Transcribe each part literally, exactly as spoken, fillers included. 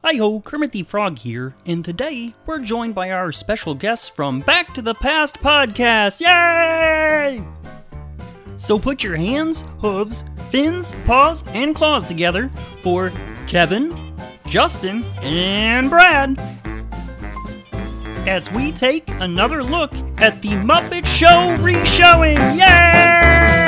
Hi-ho, Kermit the Frog here, and today we're joined by our special guests from Back to the Past podcast. Yay! So put your hands, hooves, fins, paws, and claws together for Kevin, Justin, and Brad as we take another look at the Muppet Show re-showing. Yay!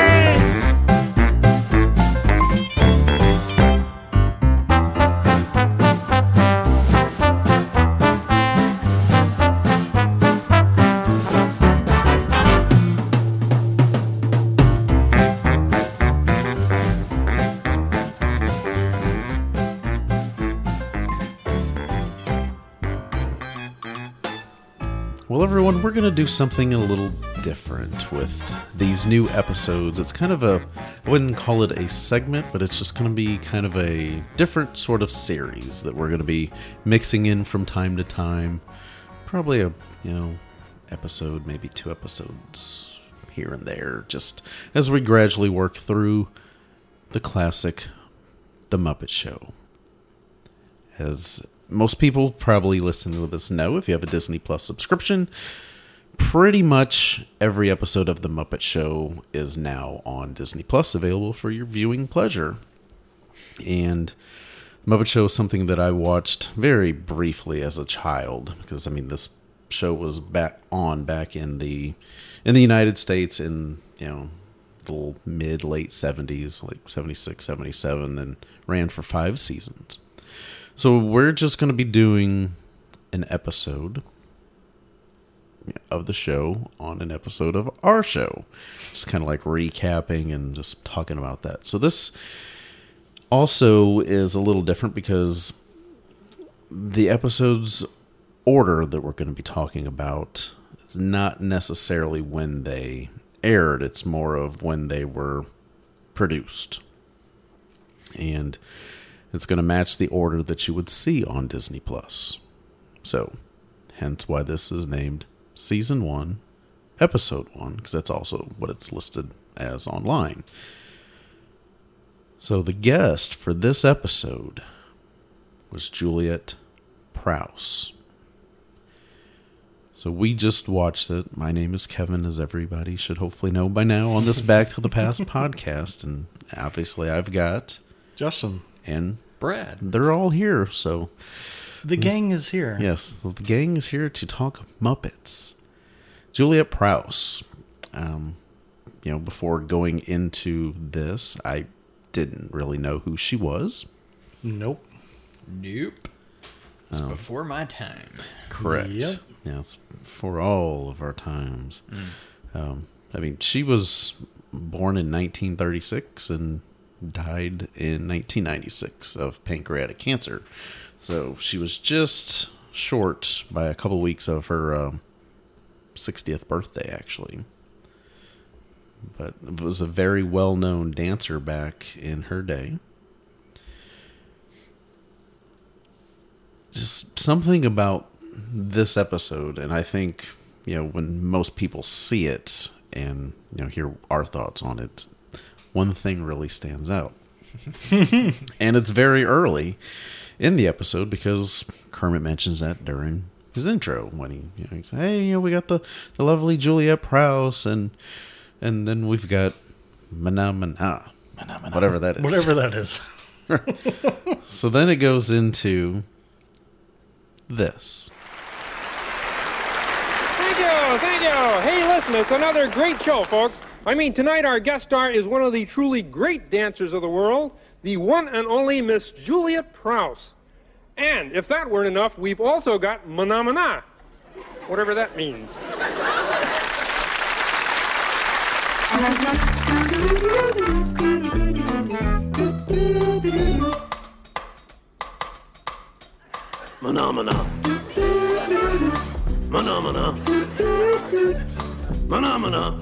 Well, everyone, we're going to do something a little different with these new episodes. It's kind of a, I wouldn't call it a segment, but it's just going to be kind of a different sort of series that we're going to be mixing in from time to time. Probably a, you know, episode, maybe two episodes here and there, just as we gradually work through the classic The Muppet Show. As most people probably listening to this know, if you have a Disney Plus subscription, pretty much every episode of The Muppet Show is now on Disney Plus, available for your viewing pleasure. And Muppet Show is something that I watched very briefly as a child, because I mean this show was back on back in the in the United States in, you know, the mid late seventies, like seventy-six, seventy-seven, and ran for five seasons. So we're just going to be doing an episode of the show on an episode of our show. Just kind of like recapping and just talking about that. So this also is a little different because the episode's order that we're going to be talking about is not necessarily when they aired. It's more of when they were produced. And it's going to match the order that you would see on Disney Plus. So, hence why this is named Season one, Episode one, because that's also what it's listed as online. So, the guest for this episode was Juliet Prowse. So, we just watched it. My name is Kevin, as everybody should hopefully know by now, on this Back to the Past podcast. And obviously, I've got Justin and Brad. They're all here, so the gang is here. Yes, the gang is here to talk Muppets. Juliet Prowse. Um, you know, before going into this, I didn't really know who she was. Nope. Nope. It's um, before my time. Correct. Yep. Yes, for all of our times. Mm. Um, I mean, she was born in nineteen thirty-six and died in nineteen ninety-six of pancreatic cancer. So she was just short by a couple weeks of her um, sixtieth birthday, actually. But it was a very well-known dancer back in her day. Just something about this episode, and I think, you know, when most people see it and, you know, hear our thoughts on it, one thing really stands out. And it's very early in the episode because Kermit mentions that during his intro when he, you know, he says, hey, you know, we got the, the lovely Juliet Prowse, and and then we've got Mana Mana, Mana Mana, whatever that is. Whatever that is. So then it goes into this. Thank you, thank you. Hey, listen, it's another great show, folks. I mean, tonight our guest star is one of the truly great dancers of the world, the one and only Miss Juliet Prowse. And if that weren't enough, we've also got Mana Mana, whatever that means. Mana Mana. Mana Mana. Mana Mana.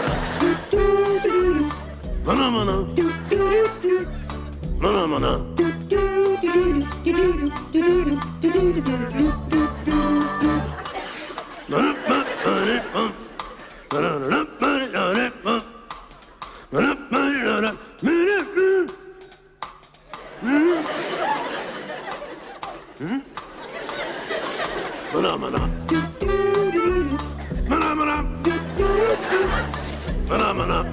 Mana Mana. Mana Mana. Phenomena. Phenomena. Phenomena.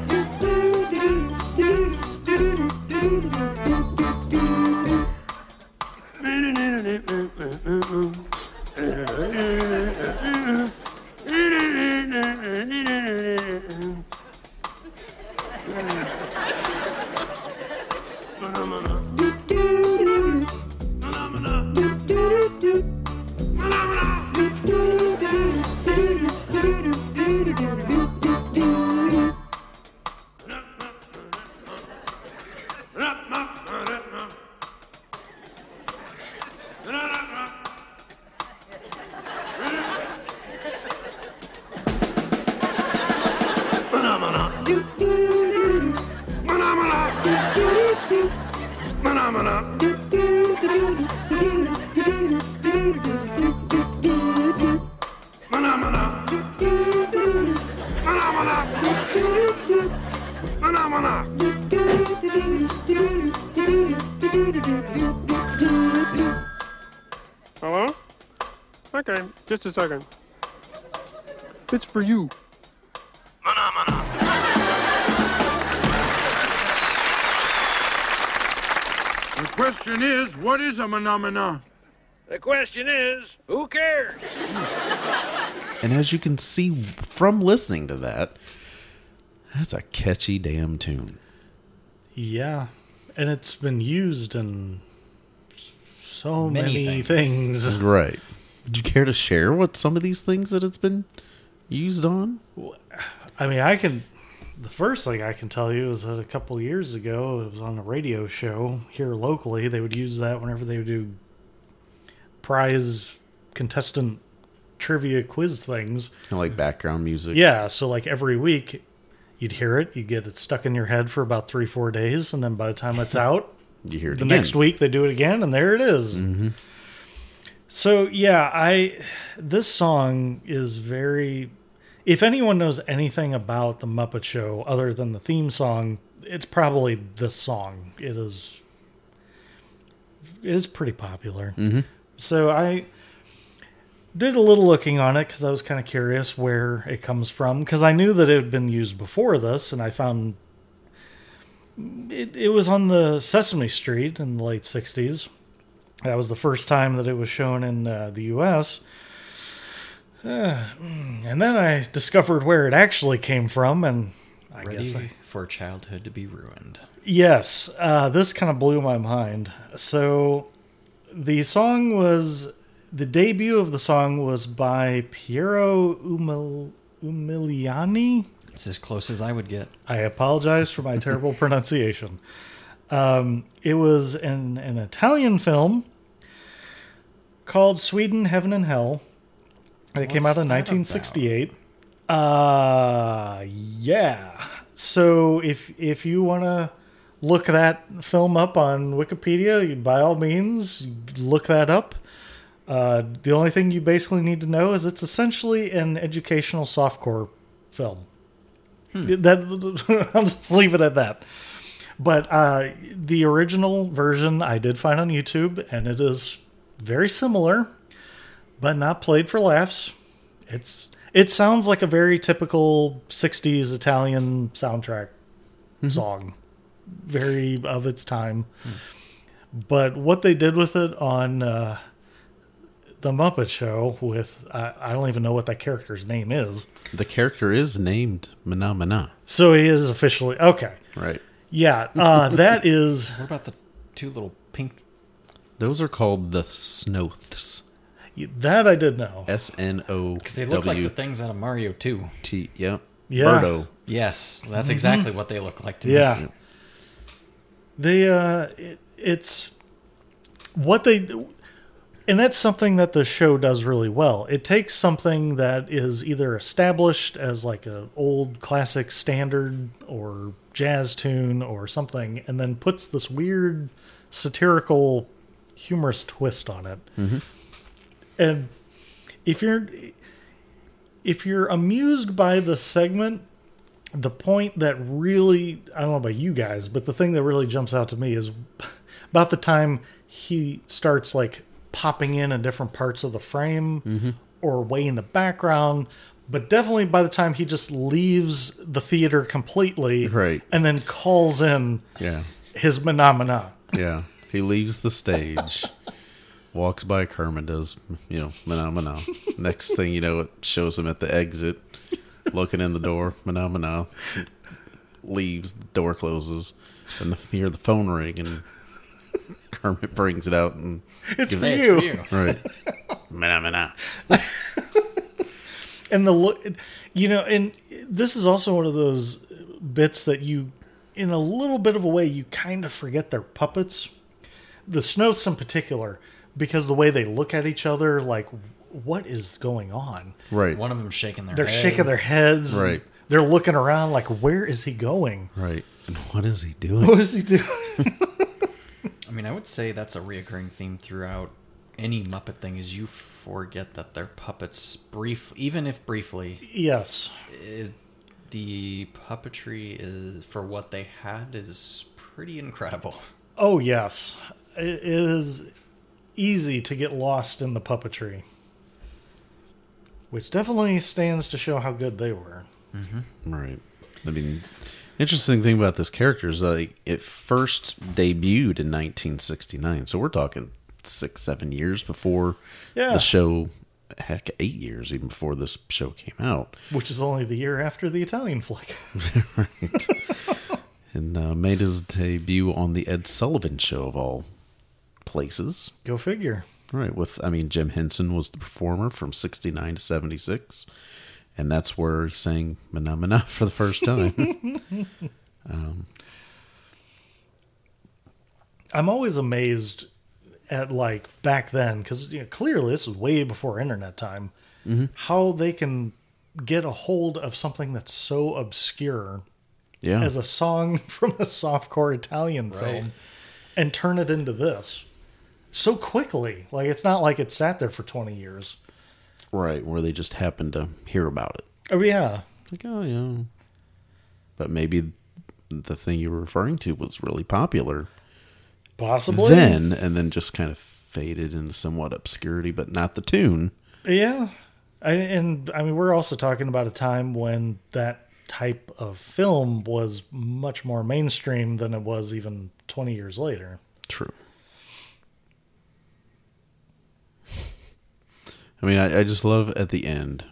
Hello? Okay, just a second. It's for you. The question is, what is a phenomena? The question is, who cares? And as you can see from listening to that, that's a catchy damn tune. Yeah. And it's been used in so Many many, things. things. Right. Would you care to share what some of these things that it's been used on? I mean, I can. The first thing I can tell you is that a couple years ago, it was on a radio show here locally. They would use that whenever they would do prize contestant trivia quiz things. Like background music. Yeah, so like every week, you'd hear it, you get it stuck in your head for about three, four days, and then by the time it's out, You hear it the again. next week they do it again, and there it is. Mm-hmm. So yeah, I this song is very. If anyone knows anything about the Muppet Show other than the theme song, it's probably this song. It is. It is pretty popular. Mm-hmm. So I did a little looking on it because I was kind of curious where it comes from, because I knew that it had been used before this, and I found it, it was on the Sesame Street in the late sixties. That was the first time that it was shown in uh, the U S Uh, and then I discovered where it actually came from, and I Ready guess I, for childhood to be ruined. yes, uh, this kind of blew my mind. So the song was, the debut of the song was by Piero Umil, Umiliani. It's as close as I would get. I apologize for my terrible pronunciation. Um, it was in an Italian film called Sweden, Heaven and Hell. It came What's out in that nineteen sixty-eight. Uh, yeah. So if if you want to look that film up on Wikipedia, you, by all means, look that up. Uh, the only thing you basically need to know is it's essentially an educational softcore film. That I'll just leave it at that. But uh, the original version I did find on YouTube, and it is very similar, but not played for laughs. It's it sounds like a very typical sixties Italian soundtrack song, very of its time. But what they did with it on uh, the Muppet Show, with uh, I don't even know what that character's name is. The character is named Phenomena. So he is officially okay. Right. Yeah, uh, that is. What about the two little pink? Those are called the Snoths. That I did know. S N O Because they look like the W things out of Mario two. T. Yep. Yeah. Birdo. Yes, that's exactly what they look like to me. Yeah. They, uh, it, it's what they, and that's something that the show does really well. It takes something that is either established as like an old classic standard or jazz tune or something, and then puts this weird satirical humorous twist on it. Mm-hmm. And if you're if you're amused by the segment, the point that really, I don't know about you guys, but the thing that really jumps out to me is about the time he starts like popping in in different parts of the frame mm-hmm. or way in the background. But definitely by the time he just leaves the theater completely right. and then calls in yeah. his Mana. Yeah. He leaves the stage, walks by Kermit, does, you know, Mana. Next thing you know, it shows him at the exit, looking in the door, Mana. Leaves, the door closes, and the, you hear the phone ring, and Kermit brings it out. and It's for Hey, you. it's for you. Right. Mana. And the look, you know, and this is also one of those bits that you, in a little bit of a way, you kind of forget they're puppets. The Snows in particular, because the way they look at each other, like, what is going on? Right. One of them shaking their They're head. shaking their heads. Right. They're looking around like, where is he going? Right. And what is he doing? What is he doing? I mean, I would say that's a reoccurring theme throughout any Muppet thing is you forget that they're puppets brief, even if briefly. Yes. It, the puppetry is for what they had is pretty incredible. Oh, yes. It, it is easy to get lost in the puppetry, which definitely stands to show how good they were. Mm-hmm. Right. I mean, interesting thing about this character is like it first debuted in nineteen sixty-nine, so we're talking six, seven years before Yeah. the show. Heck, eight years even before this show came out. Which is only the year after the Italian flick. Right. And uh, made his debut on the Ed Sullivan Show of all places. Go figure. Right. With, I mean, Jim Henson was the performer from sixty-nine to seventy-six. And that's where he sang Mana Mana for the first time. um, I'm always amazed at, like, back then, because you know, clearly this was way before internet time, mm-hmm. how they can get a hold of something that's so obscure yeah. as a song from a softcore Italian Right. film and turn it into this so quickly. Like, it's not like it sat there for twenty years. Right, where they just happened to hear about it. Oh, yeah. Like, oh, yeah. But maybe the thing you were referring to was really popular Possibly. then, and then just kind of faded into somewhat obscurity, but not the tune. Yeah. I, and, I mean, we're also talking about a time when that type of film was much more mainstream than it was even twenty years later. True. I mean, I, I just love at the end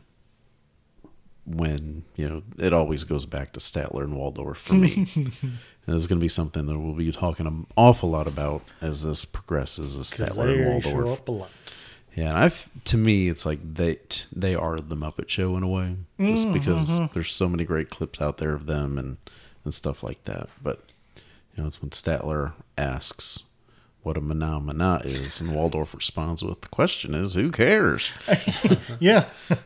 when, you know, it always goes back to Statler and Waldorf for me. And it's going to be something that we'll be talking an awful lot about as this progresses, is Statler and They show Waldorf. up a lot. Yeah, and I've, to me, it's like they they are the Muppet Show in a way, just Mm, because mm-hmm. there's so many great clips out there of them and, and stuff like that. But, you know, it's when Statler asks what a Mana Mana is, and Waldorf responds with, the question is, who cares? Yeah.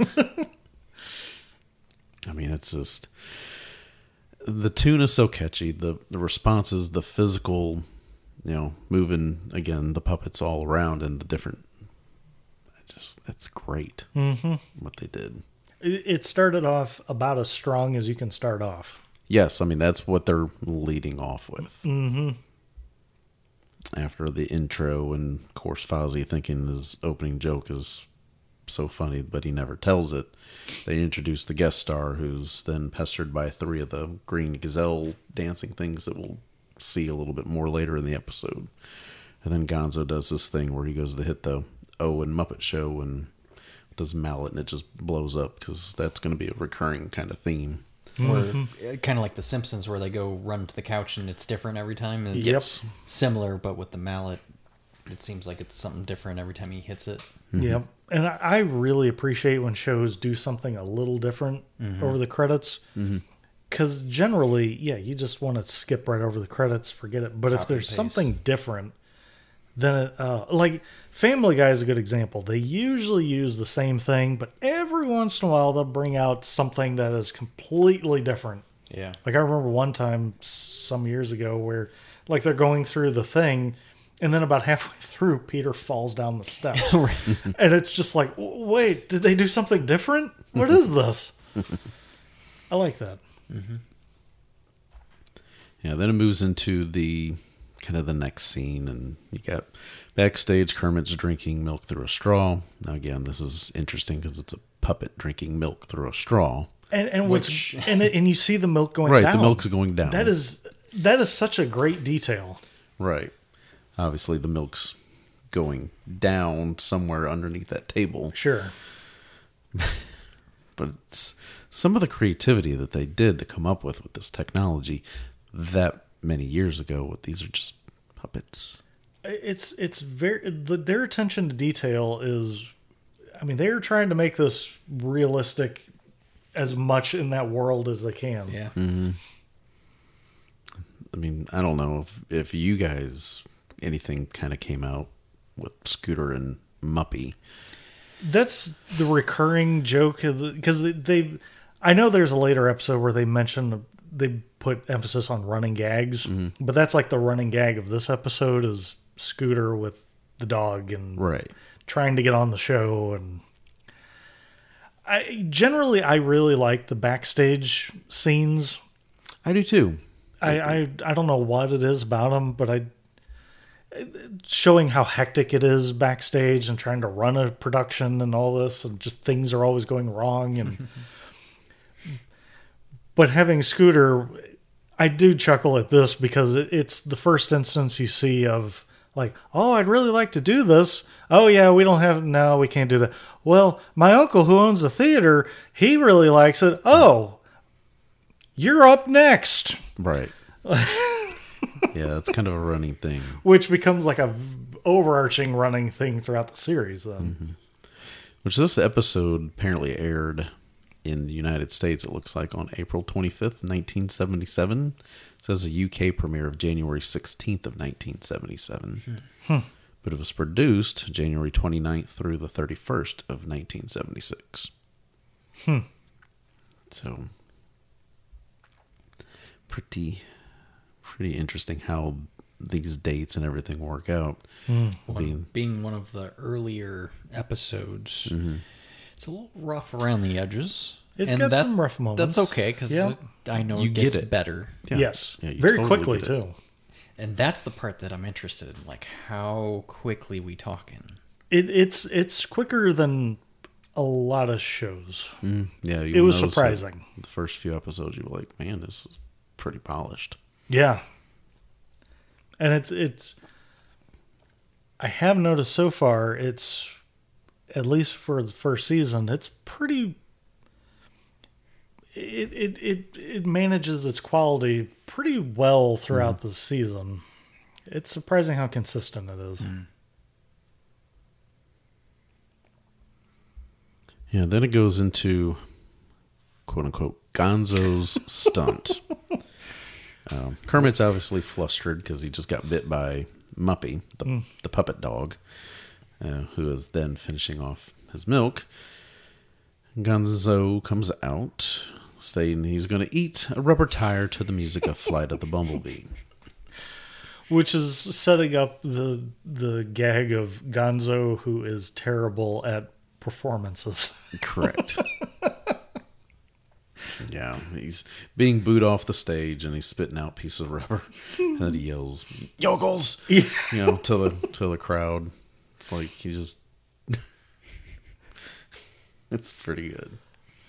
I mean, it's just, the tune is so catchy, the, the responses, the physical, you know, moving, again, the puppets all around and the different, it just, it's great Mm-hmm. what they did. It, it started off about as strong as you can start off. Yes, I mean, that's what they're leading off with. Mm-hmm. After the intro, and of course Fozzie thinking his opening joke is so funny, but he never tells it. They introduce the guest star, who's then pestered by three of the green gazelle dancing things that we'll see a little bit more later in the episode. And then Gonzo does this thing where he goes to hit the O in Muppet Show and with his mallet, and it just blows up, because that's going to be a recurring kind of theme. Or kind of like The Simpsons, where they go run to the couch and it's different every time. It's Yep. similar, but with the mallet, it seems like it's something different every time he hits it. Mm-hmm. Yep. And I, I really appreciate when shows do something a little different Mm-hmm. over the credits. Because generally, yeah, you just want to skip right over the credits, forget it. But if Copy and there's paste. something different, then it, uh, like Family Guy is a good example. They usually use the same thing, but every once in a while they'll bring out something that is completely different. Yeah. Like I remember one time some years ago where like they're going through the thing And then about halfway through, Peter falls down the steps. And it's just like, wait, did they do something different? What is this? I like that. Mm-hmm. Yeah, then it moves into the kind of the next scene, and you got backstage, Kermit's drinking milk through a straw. Now, again, this is interesting because it's a puppet drinking milk through a straw. And and which, which and, it, and you see the milk going right, down. Right, the milk's going down. That is that is such a great detail. Right. Obviously, the milk's going down somewhere underneath that table. Sure. But it's some of the creativity that they did to come up with with this technology that many years ago. These are just puppets. It's it's very their attention to detail is. I mean, they're trying to make this realistic as much in that world as they can. Yeah. Mm-hmm. I mean, I don't know if if you guys. Anything kind of came out with Scooter and Muppy. That's the recurring joke because they, they, I know there's a later episode where they mention they put emphasis on running gags, mm-hmm. but that's like the running gag of this episode is Scooter with the dog and right. trying to get on the show. And I generally I really like the backstage scenes. I do too. I I, I don't know what it is about them, but I. Showing how hectic it is backstage and trying to run a production and all this, and just things are always going wrong. And but having Scooter, I do chuckle at this because it, it's the first instance you see of like, oh, I'd really like to do this. Oh yeah, we don't have no, we can't do that. Well, my uncle who owns the theater, he really likes it. Oh, you're up next, right? Yeah, that's kind of a running thing. Which becomes like a overarching running thing throughout the series, then. Mm-hmm. Which this episode apparently aired in the United States, it looks like, on April twenty-fifth, nineteen seventy-seven. It says a U K premiere of January sixteenth of nineteen seventy-seven. Hmm. But it was produced January twenty-ninth through the thirty-first of nineteen seventy-six. Hmm. So, pretty... pretty interesting how these dates and everything work out. Mm. One, being, being one of the earlier episodes, mm-hmm. it's a little rough around the edges. It's and got that, some rough moments. That's okay, because yeah. I know you it gets get it. better. Yeah. Yes, yeah, very totally quickly, too. And that's the part that I'm interested in, like how quickly we talking. It, it's it's quicker than a lot of shows. Mm, yeah, it was surprising. The first few episodes, you were like, man, this is pretty polished. Yeah. And it's, it's, I have noticed so far, it's, at least for the first season, it's pretty, it, it, it, it manages its quality pretty well throughout mm. the season. It's surprising how consistent it is. Mm. Yeah, then it goes into, quote unquote, Gonzo's stunt. Um, Kermit's obviously flustered because he just got bit by Muppy, the, mm. the puppet dog, uh, who is then finishing off his milk. Gonzo comes out, saying he's going to eat a rubber tire to the music of Flight of the Bumblebee. Which is setting up the the gag of Gonzo, who is terrible at performances. Correct. Yeah, he's being booed off the stage and he's spitting out pieces of rubber. And then he yells, "Yokels!" Yeah. You know, to the to the crowd. It's like he just it's pretty good.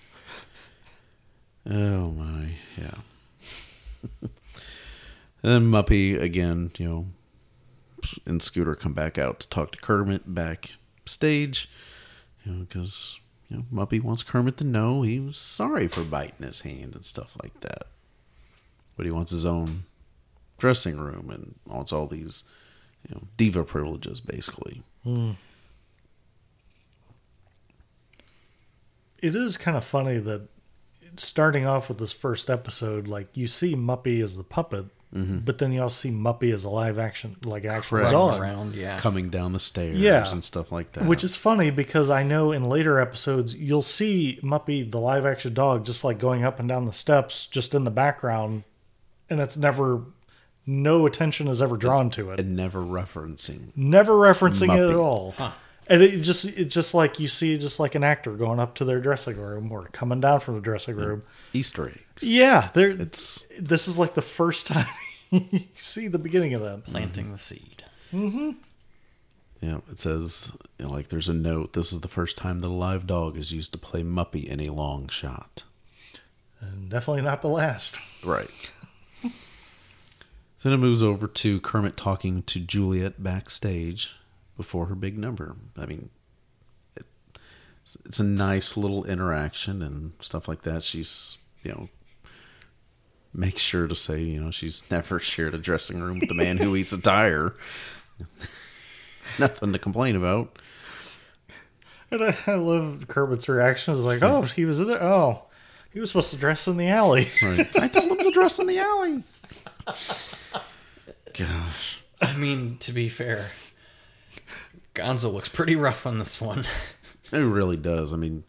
Oh my, yeah. And then Muppy again, you know, and Scooter come back out to talk to Kermit backstage, you know, because you know Muppy wants Kermit to know he was sorry for biting his hand and stuff like that. But he wants his own dressing room and wants all these, you know, diva privileges, basically. Hmm. It is kind of funny that starting off with this first episode, like you see Muppy as the puppet, mm-hmm. but then you also see Muppy as a live action, like actual Correct. dog. Around, yeah. Coming down the stairs Yeah. and stuff like that. Which is funny because I know in later episodes, you'll see Muppy, the live action dog, just like going up and down the steps, just in the background. And it's never no attention is ever drawn to it. And never referencing. Never referencing it at Muppet. all. And it just it's just like you see just like an actor going up to their dressing room or coming down from the dressing room. Easter eggs. Yeah, there It's this is like the first time you see the beginning of that. Planting the seed. Yeah, it says, you know, like, there's a note. This is the first time that a live dog is used to play Muppy in a long shot. And definitely not the last. Right. Then it moves over to Kermit talking to Juliet backstage before her big number. I mean, it, it's a nice little interaction and stuff like that. She's, you know, makes sure to say, you know, she's never shared a dressing room with the man who eats a tire. Nothing to complain about. And I, I love Kermit's reaction. It's like, oh, he was there. Oh, he was supposed to dress in the alley. Right. I told him to dress in the alley. Gosh. I mean, to be fair, Gonzo looks pretty rough on this one. It really does. I mean,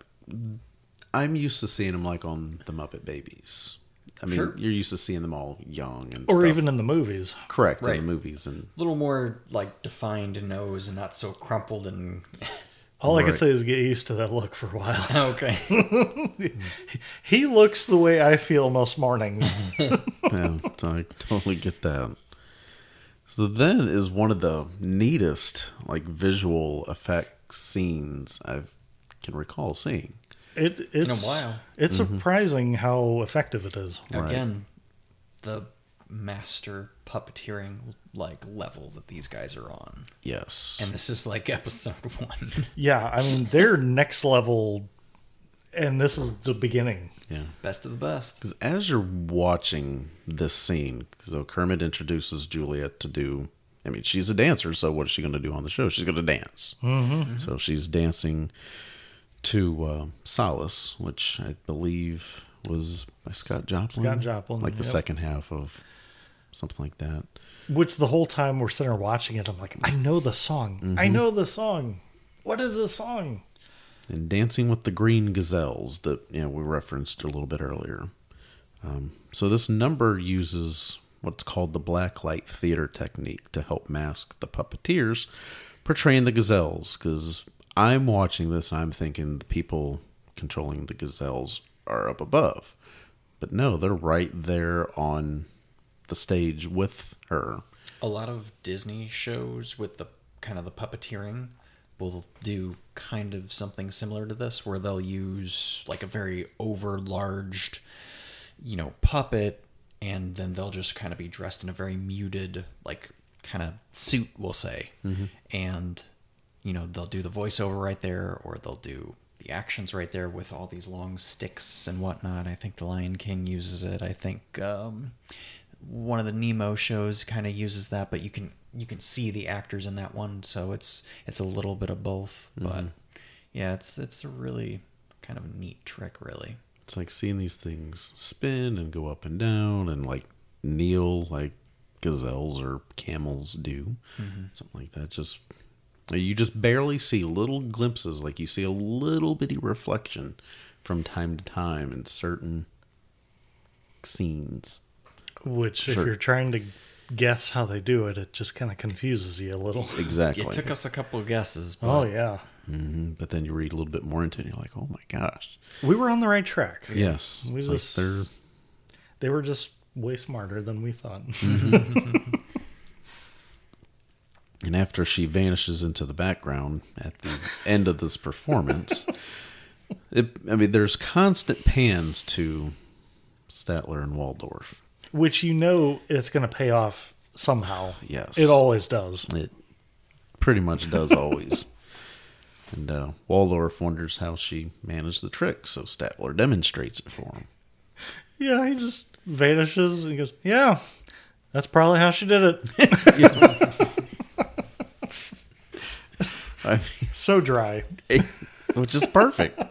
I'm used to seeing them like on the Muppet Babies. I mean, Sure. you're used to seeing them all young and Or stuff. even in the movies. Correct, Right. in the movies. And A little more like defined nose and not so crumpled and. All I can Right. say is get used to that look for a while. Okay. He looks the way I feel most mornings. yeah, so I totally get that. So then is one of the neatest like visual effects scenes I can recall seeing. It, it's, In a while. It's surprising how effective it is. Right. Again, the master puppeteering like level that these guys are on, Yes. and this is like episode one. Yeah, I mean, they're next level, and this is the beginning. yeah. Best of the best. Because as you're watching this scene, so Kermit introduces Juliet to do. I mean, she's a dancer, so what is she going to do on the show? She's going to dance. Mm-hmm. So she's dancing to uh, Solace, which I believe was by Scott Joplin. Scott Joplin, like the yep. second half of something like that. Which the whole time we're sitting there watching it, I'm like, I know the song. I know the song. What is the song? And Dancing with the Green Gazelles that you know we referenced a little bit earlier. Um, so this number uses what's called the blacklight theater technique to help mask the puppeteers portraying the gazelles. Because I'm watching this and I'm thinking the people controlling the gazelles are up above, but no, they're right there on the stage with her. A lot of Disney shows with the kind of the puppeteering will do kind of something similar to this, where they'll use like a very overlarged, you know, puppet, and then they'll just kind of be dressed in a very muted, like kind of suit, we'll say, mm-hmm. and you know they'll do the voiceover right there, or they'll do the actions right there with all these long sticks and whatnot. I think The Lion King uses it. I think um, one of the Nemo shows kind of uses that, but you can you can see the actors in that one, so it's it's a little bit of both. Mm-hmm. But yeah, it's it's a really kind of a neat trick, really. It's like seeing these things spin and go up and down and like kneel like gazelles or camels do. Mm-hmm. Something like that. Just you just barely see little glimpses, like you see a little bitty reflection from time to time in certain scenes. Which, Sure. if you're trying to guess how they do it, it just kind of confuses you a little. Exactly. It took us a couple of guesses. But Oh, yeah. Mm-hmm. But then you read a little bit more into it and you're like, oh my gosh. We were on the right track. Yes. We Like just, they're they were just way smarter than we thought. And after she vanishes into the background at the end of this performance, it, I mean, there's constant pans to Statler and Waldorf. Which you know it's going to pay off somehow. Yes. It always does. It pretty much does always. And uh, Waldorf wonders how she managed the trick, so Statler demonstrates it for him. Yeah, he just vanishes and he goes, yeah, that's probably how she did it. I mean, So dry. which is perfect.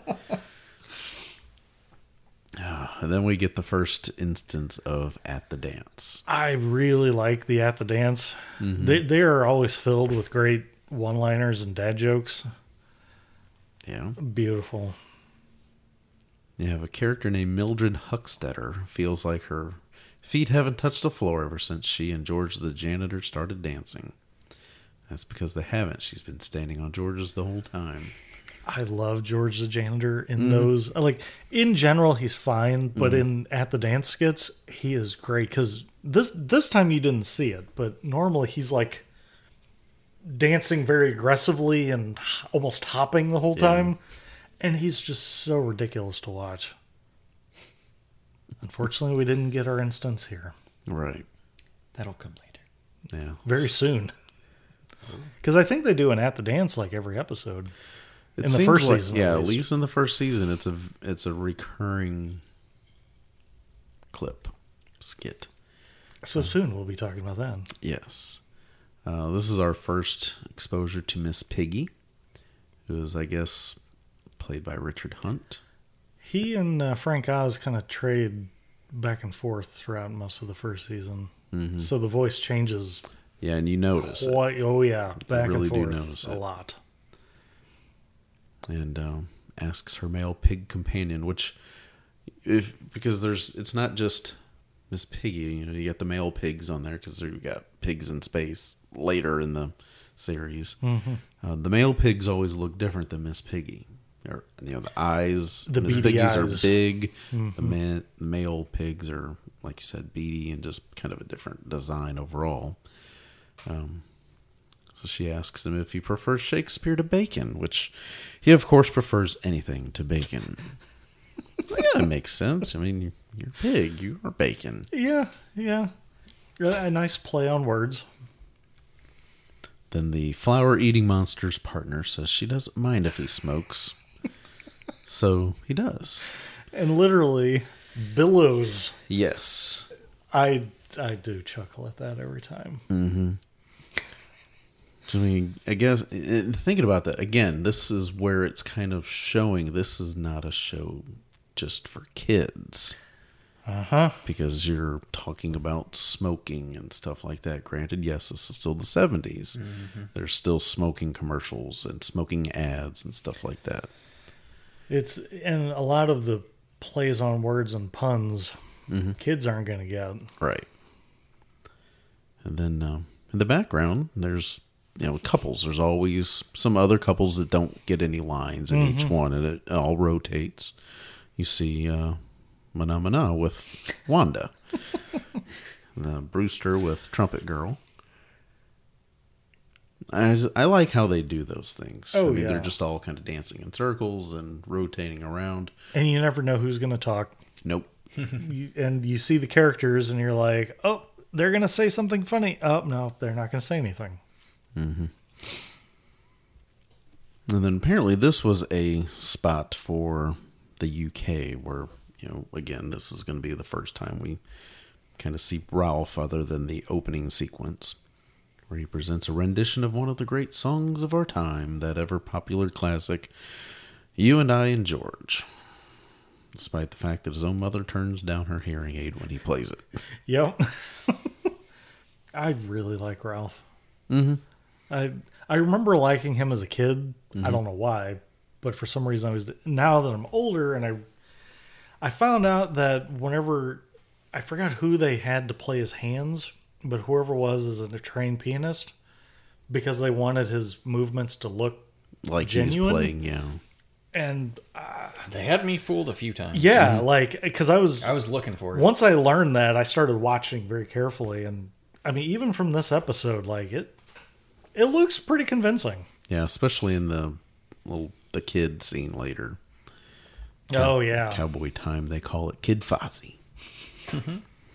Uh, and then we get the first instance of At the Dance. I really like the At the Dance. Mm-hmm. They, they are always filled with great one-liners and dad jokes. Yeah. Beautiful. You have a character named Mildred Huckstetter. Feels like her Feet haven't touched the floor ever since she and George the janitor started dancing. That's because they haven't. She's been standing on George's the whole time. I love George the janitor in mm. those. Like, in general, he's fine, but mm. in at the dance skits, he is great. Because this this time you didn't see it, but normally he's like dancing very aggressively and almost hopping the whole yeah. time, and he's just so ridiculous to watch. Unfortunately, we didn't get our instance here. Right. That'll come later. Yeah. Very soon. Because I think they do an At the Dance like every episode. It in the first like, season. Yeah, at least. least. at least in the first season, it's a, it's a recurring clip, skit. So soon we'll be talking about that. Yes. Uh, this is our first exposure to Miss Piggy, who is, I guess, played by Richard Hunt. He and uh, Frank Oz kind of trade back and forth throughout most of the first season. Mm-hmm. So the voice changes. Yeah, and you notice quite, it. Oh, yeah. Back you really and forth do notice a it. lot. And um, asks her male pig companion, which, if because there's, it's not just Miss Piggy. You know, you got the male pigs on there because you got pigs in space later in the series. Mm-hmm. Uh, the male pigs always look different than Miss Piggy. Or, you know, the eyes. The Miss beady Piggies eyes. are big. Mm-hmm. The man, male pigs are, like you said, beady and just kind of a different design overall. Um. So she asks him if he prefers Shakespeare to bacon, which he, of course, prefers anything to bacon. Yeah, it makes sense. I mean, you're pig, you are bacon. Yeah, yeah. A nice play on words. Then the flower-eating monster's partner says she doesn't mind if he smokes. So he does. And literally billows. Yes. I, I do chuckle at that every time. Mm-hmm. I mean, I guess, thinking about that, again, this is where it's kind of showing this is not a show just for kids. Uh-huh. Because you're talking about smoking and stuff like that. Granted, yes, this is still the seventies. Mm-hmm. There's still smoking commercials and smoking ads and stuff like that. It's, and a lot of the plays on words and puns, mm-hmm. kids aren't going to get. Right. And then um, in the background, there's, you know, couples. There's always some other couples that don't get any lines in mm-hmm. each one, and it all rotates. You see uh, Mana Mana with Wanda, uh, Brewster with Trumpet Girl. I, just, I like how they do those things. Oh, I mean, yeah. They're just all kind of dancing in circles and rotating around. And you never know who's going to talk. Nope. you, and you see the characters, and you're like, oh, they're going to say something funny. Oh, no, they're not going to say anything. Mm-hmm. And then apparently this was a spot for the U K where, you know, again, this is going to be the first time we kind of see Ralph other than the opening sequence where he presents a rendition of one of the great songs of our time, that ever popular classic, You and I and George, despite the fact that his own mother turns down her hearing aid when he plays it. Yep. I really like Ralph. Mm-hmm. I I remember liking him as a kid. Mm-hmm. I don't know why, but for some reason I was now that I'm older, and I I found out that whenever I forgot who they had to play his hands, but whoever was is a trained pianist, because they wanted his movements to look like genuine. He's playing, yeah. And uh, they had me fooled a few times. Yeah, Mm-hmm. like because I was I was looking for it. Once I learned that, I started watching very carefully, and I mean, even from this episode, like it. It looks pretty convincing. Yeah, especially in the little the kid scene later. Oh, yeah. Cowboy time, they call it Kid Fozzie. Mm-hmm.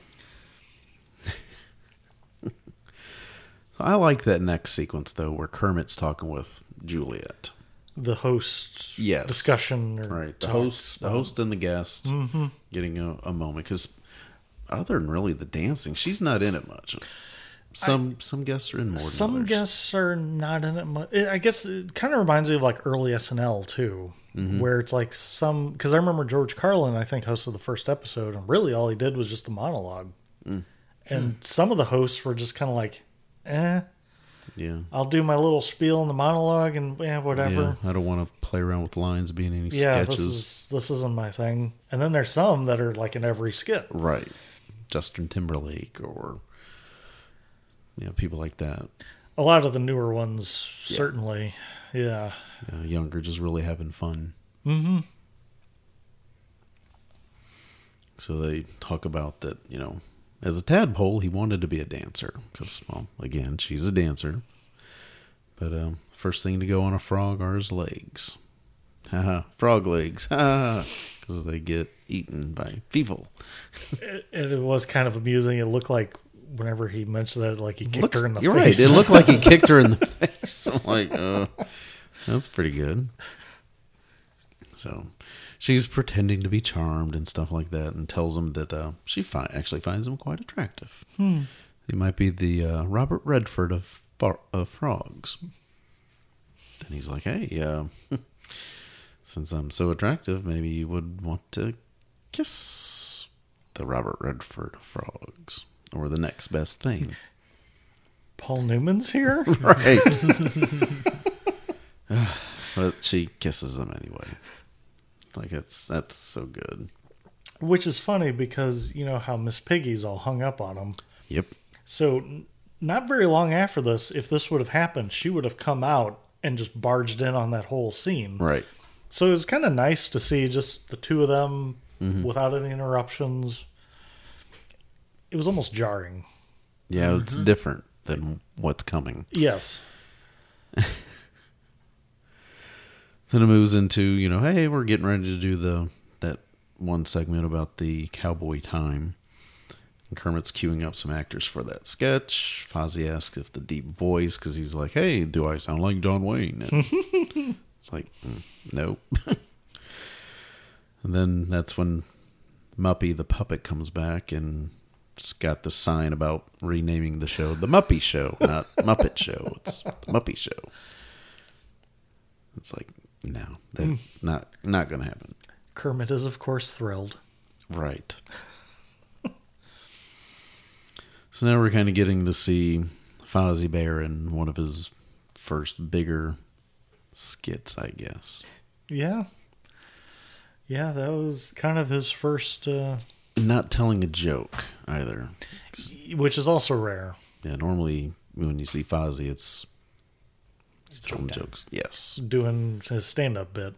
So I like that next sequence, though, where Kermit's talking with Juliet. The host yes. discussion. Or right, the talks. host, the host and the guest mm-hmm. getting a, a moment. Because other than really the dancing, she's not in it much. Some I, some guests are in more than Some others. guests are not in it much. I guess it kind of reminds me of like early S N L too, mm-hmm. where it's like some, because I remember George Carlin, I think, hosted the first episode, and really all he did was just the monologue. Mm. And hmm. some of the hosts were just kind of like, eh, yeah, I'll do my little spiel in the monologue and yeah, whatever. Yeah, I don't want to play around with lines being any yeah, sketches. This, is, this isn't my thing. And then there's some that are like in every skit. Right. Justin Timberlake or you know people like that. A lot of the newer ones, Yeah. certainly. Yeah. You know, younger, just really having fun. Mm-hmm. So they talk about that, you know, as a tadpole, he wanted to be a dancer because, well, again, she's a dancer. But um, first thing to go on a frog are his legs. Haha, frog legs. Haha, because they get eaten by people. It, it was kind of amusing. It looked like whenever he mentioned that, like he kicked Looks- her in the you're face. right. It looked like he kicked her in the face. I'm like, uh, that's pretty good. So she's pretending to be charmed and stuff like that, and tells him that uh, she fi- actually finds him quite attractive. Hmm. He might be the uh, Robert Redford of, bar- of frogs. And he's like, hey, uh, since I'm so attractive, maybe you would want to kiss the Robert Redford of frogs, or the next best thing. Paul Newman's here? Right. But she kisses him anyway. Like, it's that's so good. Which is funny because you know how Miss Piggy's all hung up on him. Yep. So n- not very long after this, if this would have happened, she would have come out and just barged in on that whole scene. Right. So it was kind of nice to see just the two of them Mm-hmm. without any interruptions. It was almost jarring. Yeah, it's different than what's coming. Yes. Then it moves into, you know, hey, we're getting ready to do the that one segment about the cowboy time. And Kermit's queuing up some actors for that sketch. Fozzie asks if the deep voice, because he's like, hey, do I sound like John Wayne? And it's like, mm, nope. And then that's when Muppy the puppet comes back and it's got the sign about renaming the show the Muppy Show, not Muppet Show. It's the Muppy Show. It's like, no, that not not gonna happen. Kermit is, of course, thrilled. Right. So now we're kind of getting to see Fozzie Bear in one of his first bigger skits, I guess. Yeah. Yeah, that was kind of his first, uh, Not telling a joke either. which is also rare. Yeah, normally when you see Fozzie, it's, it's telling joke time. jokes. Yes. Doing his stand-up bit.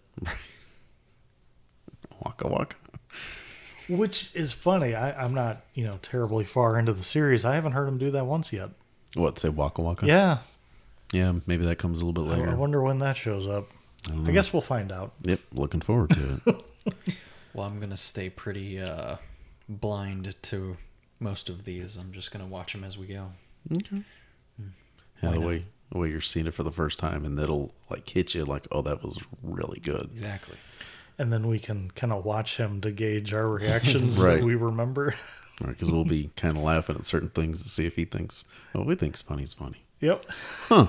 Waka waka. Which is funny. I, I'm not, you know, terribly far into the series. I haven't heard him do that once yet. What, say waka waka? Yeah. Yeah, maybe that comes a little bit I, later. I wonder when that shows up. I don't I know. guess we'll find out. Yep, looking forward to it. Well, I'm gonna stay pretty uh, blind to most of these. I'm just gonna watch them as we go. Okay. Yeah, Why the not? way the way you're seeing it for the first time, and it'll like hit you like, oh, that was really good. Exactly. And then we can kind of watch him to gauge our reactions Right. that we remember. Because we'll be kind of laughing at certain things to see if he thinks, oh, we think's funny's funny. Yep. Huh.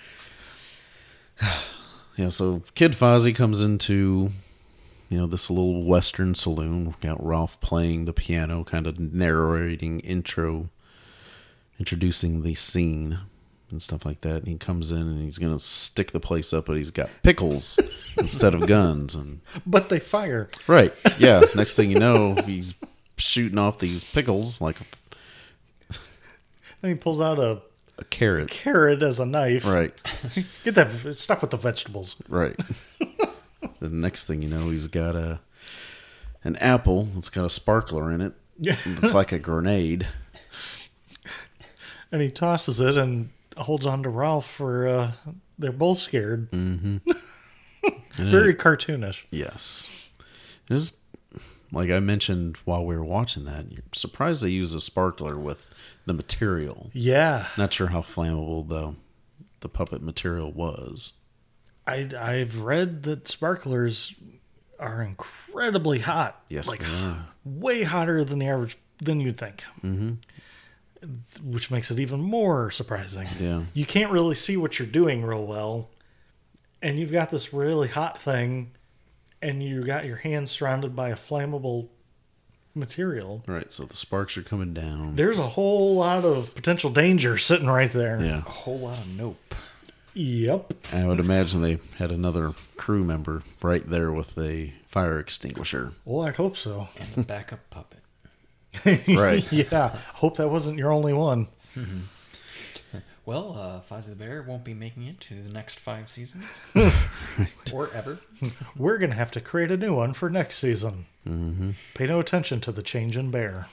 Yeah, so Kid Fozzie comes into, you know, this little Western saloon. We've got Ralph playing the piano, kind of narrating intro, introducing the scene and stuff like that. And he comes in and he's going to stick the place up, but he's got pickles instead of guns. And But they fire. right, yeah. Next thing you know, he's shooting off these pickles like a, Then he pulls out a a carrot. carrot as a knife. Right, Get that. Stop with the vegetables. right. The next thing you know, he's got a an apple. It's got a sparkler in it. Yeah. It's like a grenade. And he tosses it and holds on to Ralph for. Uh, they're both scared. And Very it- cartoonish. yes. It was, like I mentioned while we were watching that, you're surprised they use a sparkler with the material. Yeah. Not sure how flammable the the puppet material was. I, I've read that sparklers are incredibly hot. Yes, like they are. way hotter than the average than you'd think. Mm-hmm. Which makes it even more surprising. Yeah. You can't really see what you're doing real well, and you've got this really hot thing, and you got your hands surrounded by a flammable material. Right, so the sparks are coming down. There's a whole lot of potential danger sitting right there. Yeah. A whole lot of nope. Yep. I would imagine they had another crew member right there with a fire extinguisher. Well, I'd hope so. And a backup puppet. Right. Yeah. Hope that wasn't your only one. Well, uh, Fozzie the Bear won't be making it to the next five seasons. Or ever. We're going to have to create a new one for next season. Mm-hmm. Pay no attention to the change in Bear.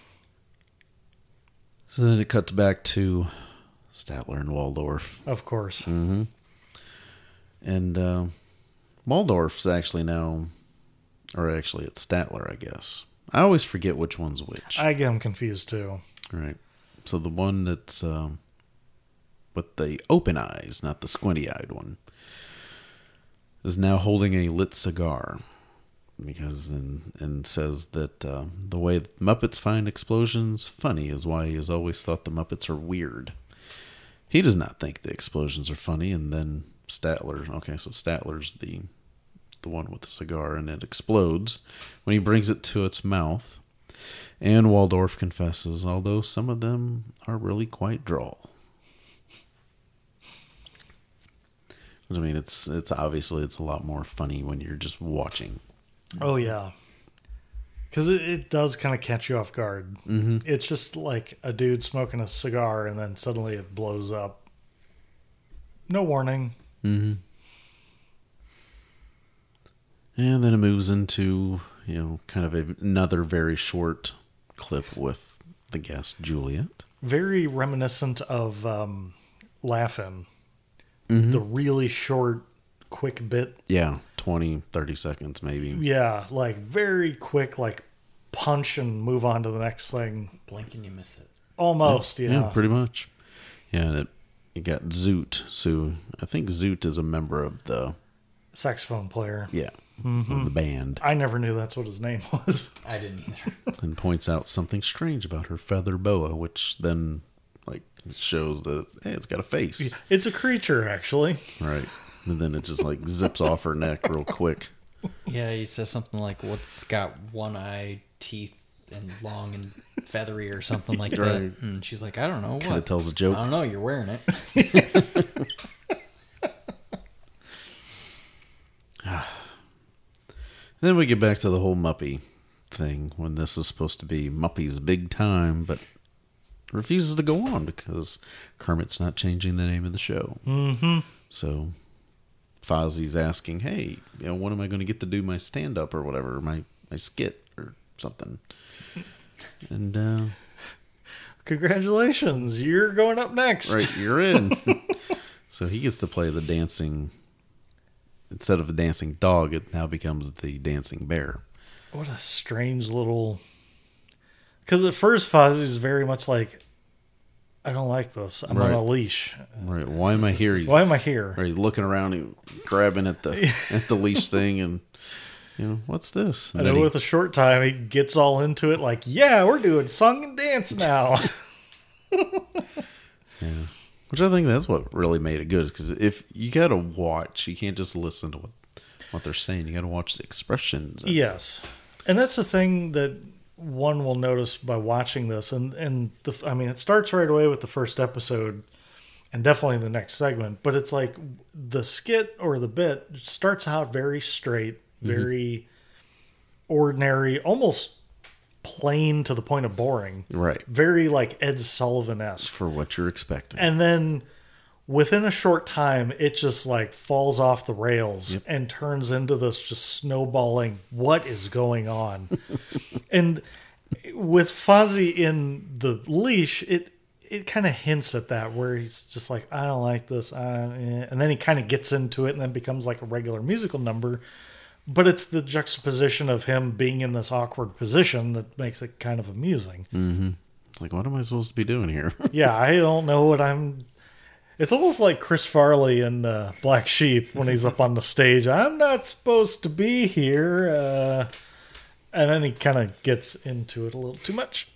So then it cuts back to Statler and Waldorf. Of course. Mm-hmm. And uh, Waldorf's actually now, or actually it's Statler, I guess. I always forget which one's which. I get them confused too. Right. So the one that's um, with the open eyes, not the squinty-eyed one, is now holding a lit cigar. Because and, and says that uh, the way Muppets find explosions funny is why he has always thought the Muppets are weird. He does not think the explosions are funny, and then Statler, okay, so Statler's the the one with the cigar, and it explodes when he brings it to its mouth. And Waldorf confesses, although some of them are really quite droll. I mean, it's it's obviously it's a lot more funny when you're just watching. Oh, yeah. Because it, it does kind of catch you off guard. Mm-hmm. It's just like a dude smoking a cigar and then suddenly it blows up. No warning. Mm-hmm. And then it moves into, you know, kind of a, another very short clip with the guest, Juliet. Very reminiscent of um, Laugh-In. Mm-hmm. The really short, quick bit. Yeah, twenty, thirty seconds maybe. Yeah, like very quick, like punch and move on to the next thing. Blink and you miss it. Almost, yeah. Yeah, pretty much. Yeah, and it, you got Zoot. So I think Zoot is a member of the... Saxophone player. Yeah, Mm-hmm. of the band. I never knew that's what his name was. I didn't either. And points out something strange about her feather boa, which then, like, shows that, hey, it's got a face. It's a creature, actually. Right. And then it just, like, zips off her neck real quick. Yeah, he says something like, what's got one eye, teeth, and long and feathery or something like Right. that. And she's like, I don't know. Kind What? of tells a joke. I don't know. You're wearing it. Then we get back to the whole Muppy thing when this is supposed to be Muppy's big time, but refuses to go on because Kermit's not changing the name of the show. Mm-hmm. So Fozzie's asking, hey, you know, when am I going to get to do my stand-up or whatever, my, my skit or something? And, uh... Congratulations, you're going up next. right, you're in. So he gets to play the dancing... Instead of the dancing dog, it now becomes the dancing bear. What a strange little... Because at first Fozzie's very much like, I don't like this. I'm Right. on a leash. Right, why am I here? He's, Why am I here? right, he's looking around and grabbing at the at the leash thing and, you know, what's this? And then he- with a short time, he gets all into it like, yeah, we're doing song and dance now. yeah. Which I think that's what really made it good. Because if you got to watch, you can't just listen to what, what they're saying. You got to watch the expressions. And, Yes. And that's the thing that one will notice by watching this. And, and the, I mean, it starts right away with the first episode and definitely the next segment. But it's like the skit or the bit starts out very straight, very ordinary, almost plain to the point of boring. Right. Very like Ed Sullivan-esque. For what you're expecting. And then within a short time, it just like falls off the rails Yep. and turns into this just snowballing. What is going on? And with Fozzie in the leash, it it kind of hints at that, where he's just like, I don't like this. Uh, eh. And then he kind of gets into it and then becomes like a regular musical number. But it's the juxtaposition of him being in this awkward position that makes it kind of amusing. Mm-hmm. It's like, what am I supposed to be doing here? Yeah, I don't know what I'm... It's almost like Chris Farley in uh, Black Sheep when he's up on the stage. I'm not supposed to be here. Uh, and then he kind of gets into it a little too much.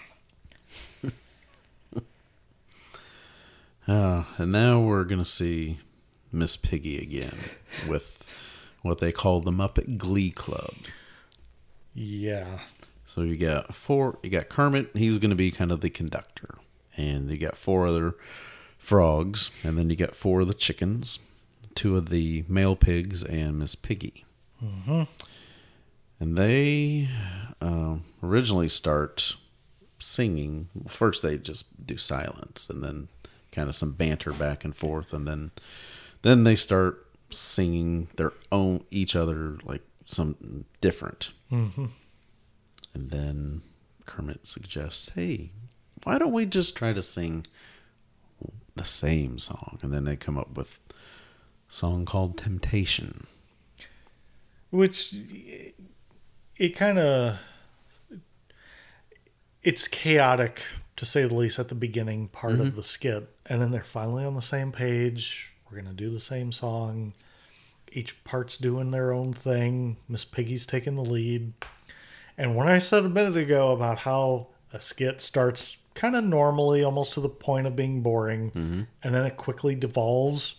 Uh, and now we're going to see Miss Piggy again with what they call the Muppet Glee Club. Yeah. So you got four, you got Kermit, he's going to be kind of the conductor. And you got four other frogs, and then you got four of the chickens, two of the male pigs, and Miss Piggy. Mm-hmm. And they uh, originally start singing. First, they just do silence, and then kind of some banter back and forth, and then then they start singing their own each other like something different. Mm-hmm. And then Kermit suggests, "Hey, why don't we just try to sing the same song?" And then they come up with a song called "Temptation," which it kind of it's chaotic to say the least at the beginning part Mm-hmm. of the skit, and then they're finally on the same page. We're gonna do the same song. Each part's doing their own thing. Miss Piggy's taking the lead. And when I said a minute ago about how a skit starts kind of normally, almost to the point of being boring, Mm-hmm. and then it quickly devolves,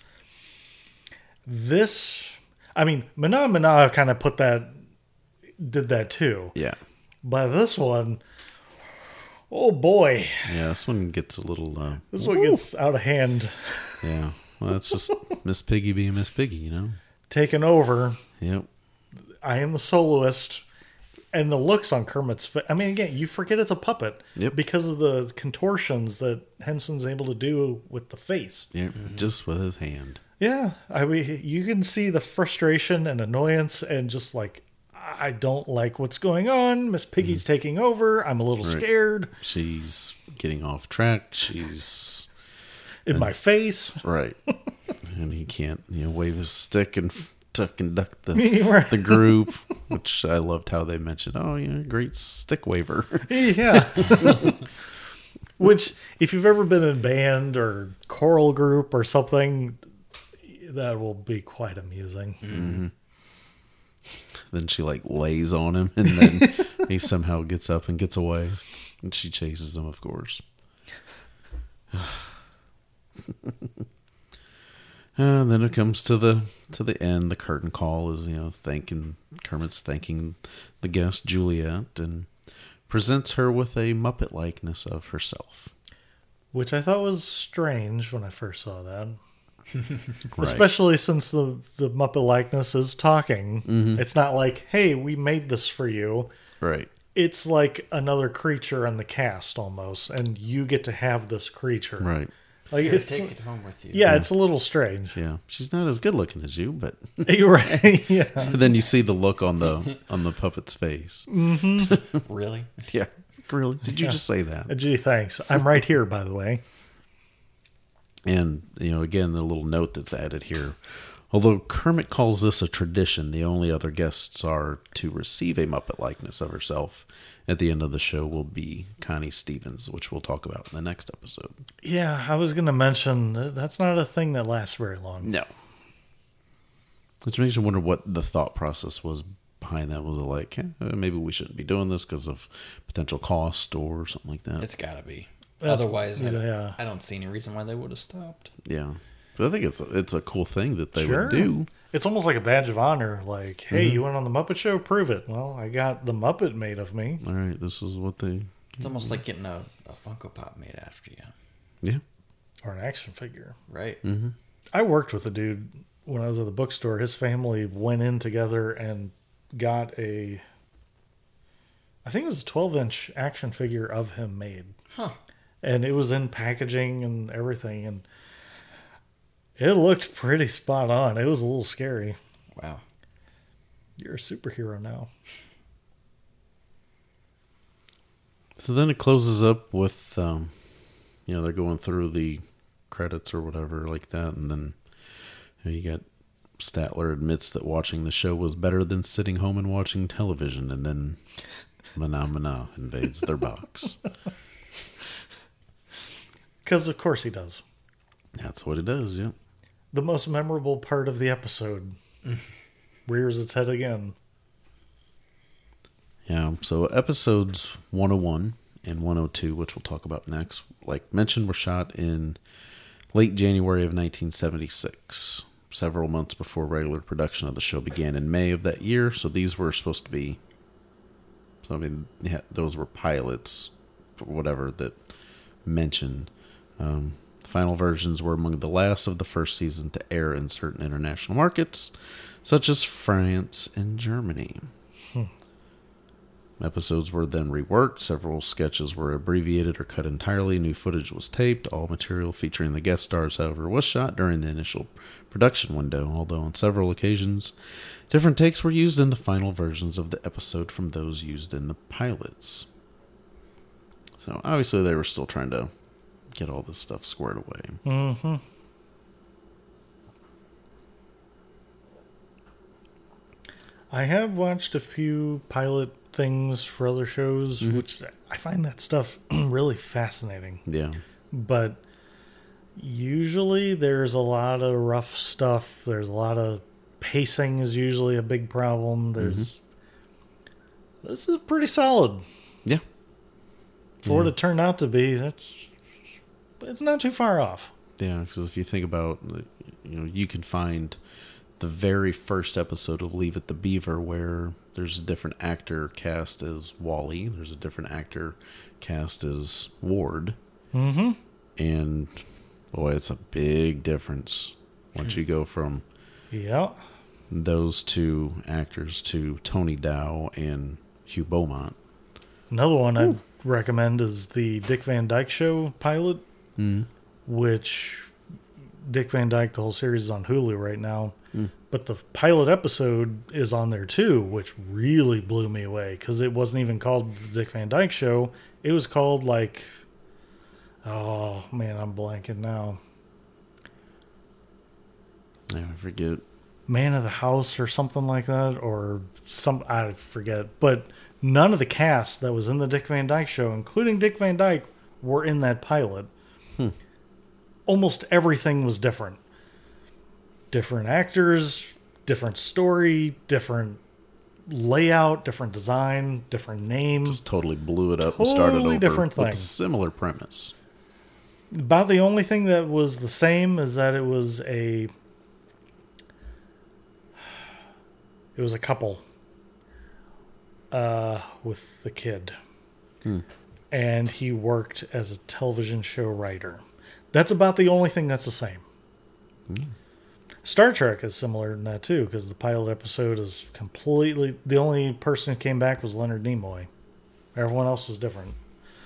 this, I mean, Mana Mana kind of put that, did that too. Yeah. But this one, oh boy, Yeah, this one gets a little, uh, this one gets out of hand, yeah. Well, it's just Miss Piggy being Miss Piggy, you know? taken over. Yep. I am the soloist. And the looks on Kermit's face. I mean, again, you forget it's a puppet Yep. because of the contortions that Henson's able to do with the face. Yeah, just with his hand. Yeah, I mean, you can see the frustration and annoyance and just like, I don't like what's going on. Miss Piggy's taking over. I'm a little Right. scared. She's getting off track. She's In my face. right. And he can't, you know, wave his stick and f- tuck and duck the, Right. the group, which I loved how they mentioned, oh, yeah, great stick waver. Yeah. Which, if you've ever been in band or choral group or something, that will be quite amusing. Mm-hmm. Then she like lays on him, and then he somehow gets up and gets away, and she chases him, of course. And then it comes to the to the end. The curtain call is, you know, thanking Kermit's thanking the guest Juliet and presents her with a Muppet likeness of herself. Which I thought was strange when I first saw that. Right. Especially since the, the Muppet likeness is talking. Mm-hmm. It's not like, hey, we made this for you. Right. It's like another creature in the cast almost, and you get to have this creature. Right. Like Here, it's, take it home with you. yeah, it's a little strange. Yeah. She's not as good looking as you, but You're right. Yeah. and then you see the look on the on the puppet's face. Really? Yeah. Really? Did you just say that? Uh, Gee, thanks. I'm right here, by the way. And, you know, again, the little note that's added here. Although Kermit calls this a tradition, the only other guests are to receive a Muppet likeness of herself at the end of the show will be Connie Stevens, which we'll talk about in the next episode. Yeah, I was going to mention that that's not a thing that lasts very long. No. Which makes you wonder what the thought process was behind that. Was it like, eh, maybe we shouldn't be doing this because of potential cost or something like that? It's got to be. That's- Otherwise, I, don't, yeah. I don't see any reason why they would have stopped. Yeah. But I think it's a, it's a cool thing that they Sure. would do. It's almost like a badge of honor. Like, hey, Mm-hmm. you went on the Muppet Show? Prove it. Well, I got the Muppet made of me. All right, this is what they... It's almost like getting a, a Funko Pop made after you. Yeah. Or an action figure. Right. Mm-hmm. I worked with a dude when I was at the bookstore. His family went in together and got a, I think it was a twelve inch action figure of him made. Huh. And it was in packaging and everything. And it looked pretty spot on. It was a little scary. Wow. You're a superhero now. So then it closes up with, um, you know, they're going through the credits or whatever like that, and then you know, you got Statler admits that watching the show was better than sitting home and watching television, and then Mana Mana invades their box. Because, of course, he does. That's what it does, yeah. The most memorable part of the episode rears its head again. Yeah, so episodes one oh one and one oh two, which we'll talk about next, like mentioned, were shot in late January of nineteen seventy-six, several months before regular production of the show began in May of that year. So these were supposed to be, so I mean, yeah, those were pilots, or whatever, that mentioned. Um, the final versions were among the last of the first season to air in certain international markets, such as France and Germany. Episodes were then reworked, several sketches were abbreviated or cut entirely, new footage was taped. All material featuring the guest stars, however, was shot during the initial production window, although on several occasions, different takes were used in the final versions of the episode from those used in the pilots. So obviously they were still trying to get all this stuff squared away. Mm-hmm. I have watched a few pilot things for other shows, Mm-hmm. which I find that stuff really fascinating. Yeah. But usually there's a lot of rough stuff. There's a lot of pacing is usually a big problem. There's Mm-hmm. This is pretty solid. Yeah. For what it turned out to be, that's it's not too far off. Yeah, because if you think about, you know, you can find the very first episode of Leave It to Beaver where there's a different actor cast as Wally. There's a different actor cast as Ward. Mm-hmm. And, boy, it's a big difference once you go from Yeah. those two actors to Tony Dow and Hugh Beaumont. Another one I'd recommend is the Dick Van Dyke Show pilot, Mm. which Dick Van Dyke, the whole series is on Hulu right now. Mm. But the pilot episode is on there too, which really blew me away because it wasn't even called the Dick Van Dyke Show. It was called like, oh man, I'm blanking now. Yeah, I forget. Man of the House or something like that, or some, I forget. But none of the cast that was in the Dick Van Dyke Show, including Dick Van Dyke, were in that pilot. Hmm. Almost everything was different. Different actors, different story, different layout, different design, different names. Just totally blew it up and started Totally over different with a thing. similar premise. About the only thing that was the same is that it was a it was a couple uh, with the kid. Hmm. And he worked as a television show writer. That's about the only thing that's the same. Hmm. Star Trek is similar in that too, because the pilot episode is completely... The only person who came back was Leonard Nimoy. Everyone else was different.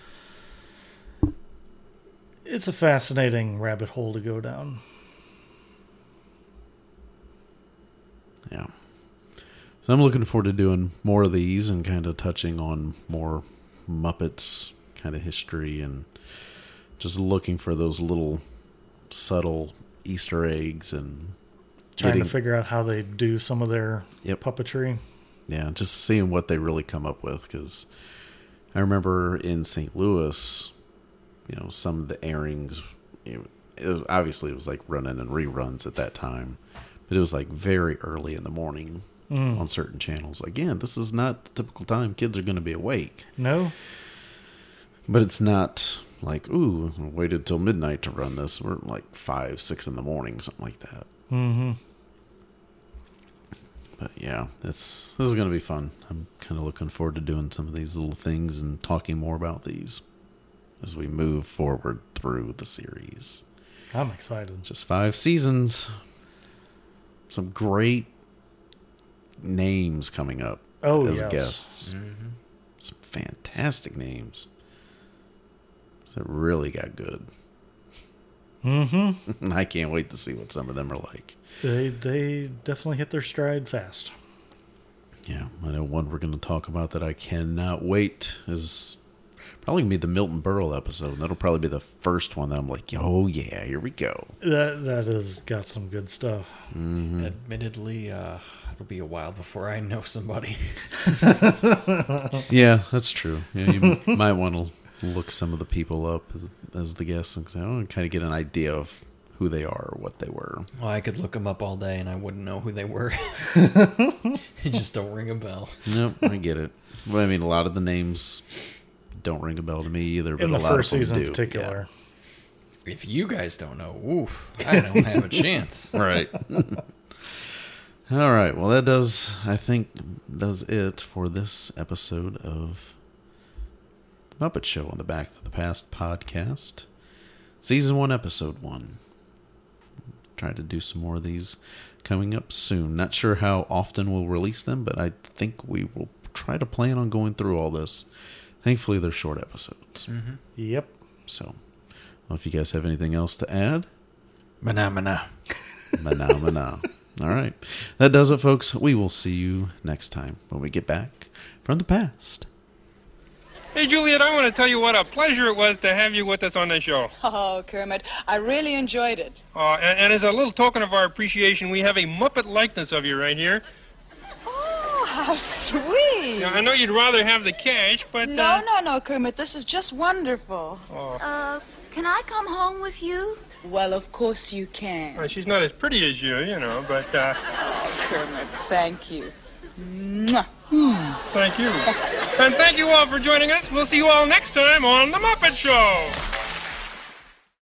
It's a fascinating rabbit hole to go down. Yeah. So I'm looking forward to doing more of these and kind of touching on more Muppets kind of history and just looking for those little subtle Easter eggs and Trying getting, to figure out how they do some of their Yep. puppetry. yeah, just seeing what they really come up with. Because I remember in Saint Louis, you know, some of the airings, you know, it was, obviously it was like running in reruns at that time, but it was like very early in the morning Mm. on certain channels. Again, this is not the typical time kids are going to be awake. No? But it's not like, ooh, I waited till midnight to run this. We're like five, six in the morning, something like that. Mm-hmm. But yeah, it's this is going to be fun. I'm kind of looking forward to doing some of these little things and talking more about these as we move forward through the series. I'm excited. Just five seasons. Some great names coming up Oh, as yes. guests. Mm-hmm. Some fantastic names. That really got good. Mm-hmm. I can't wait to see what some of them are like. They, they definitely hit their stride fast. Yeah, I know one we're going to talk about that I cannot wait is probably going to be the Milton Berle episode. That'll probably be the first one that I'm like, oh yeah, here we go. That That has got some good stuff. Mm-hmm. Admittedly, uh, it'll be a while before I know somebody. Yeah, that's true. Yeah, you might want to look some of the people up as, as the guests and say, oh, and kind of get an idea of who they are or what they were. Well, I could look them up all day and I wouldn't know who they were. They just don't ring a bell. Nope, I get it. Well, I mean, a lot of the names don't ring a bell to me either. But In the a lot first of them season do. in particular. If you guys don't know, oof, I don't have a chance. Yeah. Right. All right. Well, that does, I think, does it for this episode of Muppet Show on the Back to the Past podcast. Season one, episode one. Try to do some more of these coming up soon. Not sure how often we'll release them, but I think we will try to plan on going through all this. Thankfully, they're short episodes. Mm-hmm. Yep. So, well, if you guys have anything else to add, Mana, mana. mana, mana. All right. That does it, folks. We will see you next time when we get back from the past. Hey, Juliet, I want to tell you what a pleasure it was to have you with us on the show. Oh, Kermit, I really enjoyed it. Uh, and, and as a little token of our appreciation, we have a Muppet likeness of you right here. Oh, how sweet. Now, I know you'd rather have the cash, but... No, uh, no, no, Kermit, this is just wonderful. Oh. Uh, can I come home with you? Well, of course you can. Well, she's not as pretty as you, you know, but... Uh, Oh, Kermit, thank you. Mwah. Thank you. And thank you all for joining us. We'll see you all next time on The Muppet Show.